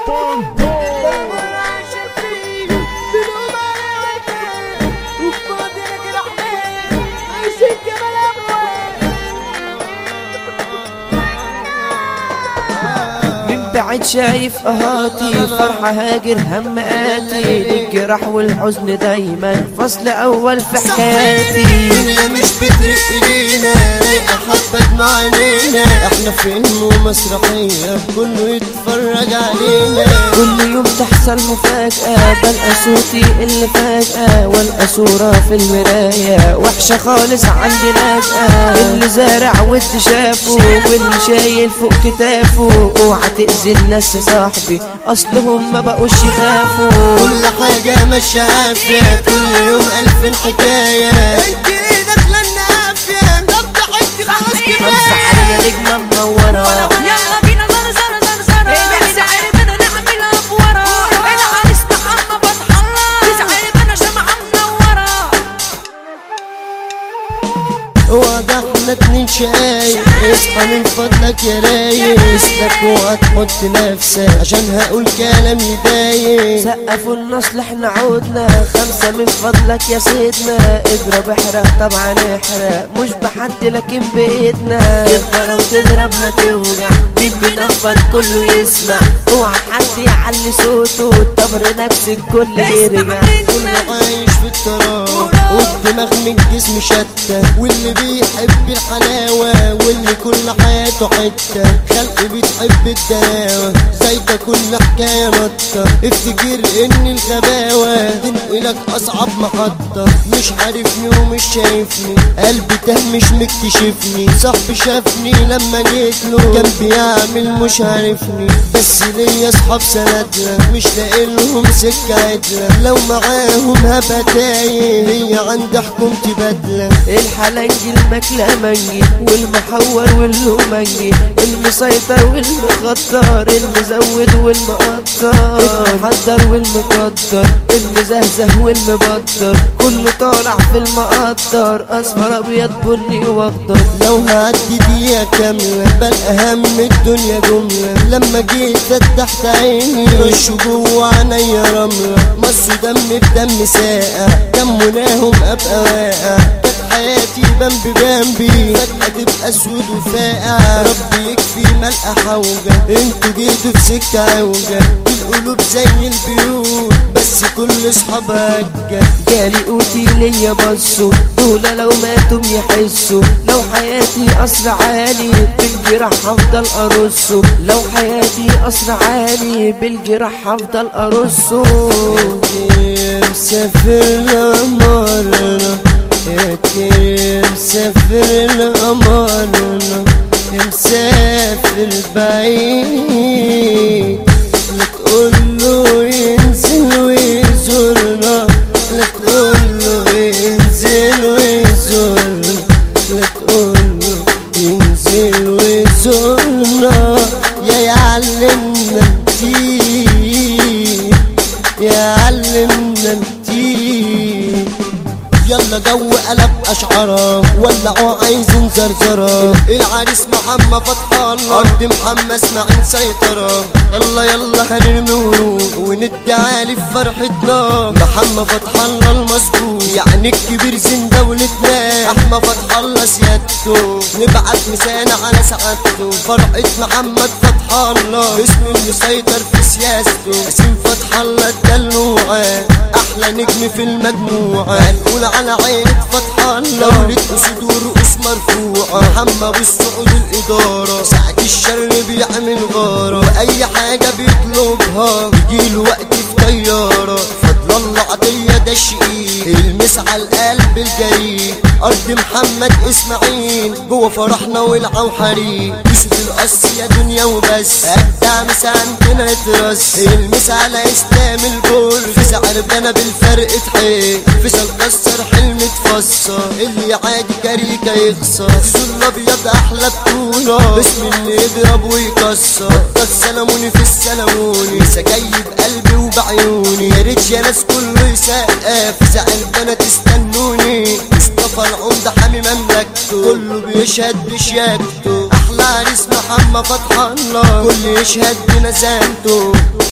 بعد شايف اهاتي فرحة هاجر هم آتي للجراح والحزن دايما فصل اول في حياتي. الدنيا مش بترق ايدينا رايقة حبك معانينا، احنا فيلم ومسرحية كله يتفرج علينا. كل يوم تحصل مفاجأة بلقى صوتي اللي فجأة والقى صورة في المراية وحشة خالص عندي لاجئة. اللي زارع واللي شافه واللي شايل فوق كتافه اوعى تأذي الناس يا صاحبي اصلهم ما بقوش يخافوا. كل حاجة ماشية عافية كل يوم ألف حكاية، انت داخلة النافية طب ضحكتي خلاص كفاية. امسح عليا نجمة منورة يلا بينا زرزرة تسعير بنا نعملها بورا العريس محمد فتح الله تسعير بنا شمعة منورة. واضح احنا اتنين شايف اصحى من فضلك يا رايق اسلك وهتحط نفسك عشان هقول كلام يضايق. سقفوا النصل احنا عودنا 5 من فضلك يا سيدنا اضرب احرق طبعا احرق مش بحد لكن بايدنا تقدر وتضرب هتوجع مين بنفض كله يسمع اوعى حد يعلي صوته الطبر نفس الكل يرجع. كله عايش في التراب والدماغ من الجسم شتى واللي بيحب الحلاوة واللي كل حياته حتة خلق بتحب الدلاوة زي ده كل حكاية نطة. افتكر ان الغباوة تنقلك اصعب محطة مش عارفني ومش شايفني قلبي تاه مش مكتشفني صاحبي شافني لما جيتله كان بيعمل مش عارفني بس ليا اصحاب سندلة مش لاقيلهم سكة عدلة لو معاهم هبقى تايه هي عند حكومتي بدلة. الحلنجي المكلمنجي والمحور واللومنجي المسيطر والمخطر المزود والمقطر المحضر والمقدر المزهزه والمبطر كله طالع في المقطر اصفر ابيض بني واخضر. لو هعدي دقيقة كاملة بل اهم الدنيا جملة لما جيت فتحت عيني رشوا جوا عينيا رملة مصوا دم بدم ساقع كان مناهم ابقى واقع كانت حياتي بمبي بمبي فجأة تبقى اسود وفاقع. ربي يكفي ملقى حوجة انتوا جيتوا في سكة عوجة القلوب زي البيوت بس كل اصحابها هجة. جالي قوتي ليا بصوا دول لو ماتوا يحسوا لو حياتي قصر عالي بالجراح هفضل ارصه لو حياتي قصر عالي بالجراح هفضل ارصه. مسافر لقمرنا يا كريم مسافر لقمرنا مسافر بعيد لا تقوله ينزل ويزورنا لا تقوله ينزل ويزورنا لا تقوله ينزل ويزورنا يا يعلمنا كتير يا علمنا كتير. يلا جو قلب اشعاره ولعوا عايزين زرزره العريس محمد فتح الله ارض محمد اسماعيل سيطره يلا يلا هنرمي ورود وندي عالي في فرحتنا محمد فتح الله المظبوط يعني الكبير زين دولتنا احمد فتح الله سيادته نبعت مسانا على سعادته فرحة محمد فتح الله اسم المسيطر في سياسته اسم فتح الله الدلوعه احلى نجم في المجموعه هنقول على عيلة فتح الله دولة اسود ورؤوس مرفوعه محمد بالسعود الاداره ساعة الشر بيعمل غاره واي حاجه بيطلبها يجيله وقت في طياره فضل الله عطيه ده شقيق المس على القلب الجريء ارض محمد اسماعيل جوه فرحنا ولعه وحريق يوسف القص يا دنيا وبس ابدع مس عندنا اترس المس على اسلام الجول في سعر بنا بالفرق تحيل فيصل كسر حلم تفسر اللي عادي كاريكا يخسر سول ابيض احلى بطوله باسم اللي يضرب ويكسر السلاموني في السلاموني لسه جاي بقلبي وبعيوني يا ريت يا ناس كله يسقف زعل بنات استنوني مصطفى العمده حامي مملكته كله بيشهد بشياكته احلى عريس محمد فتح الله كل يشهد بنزانته.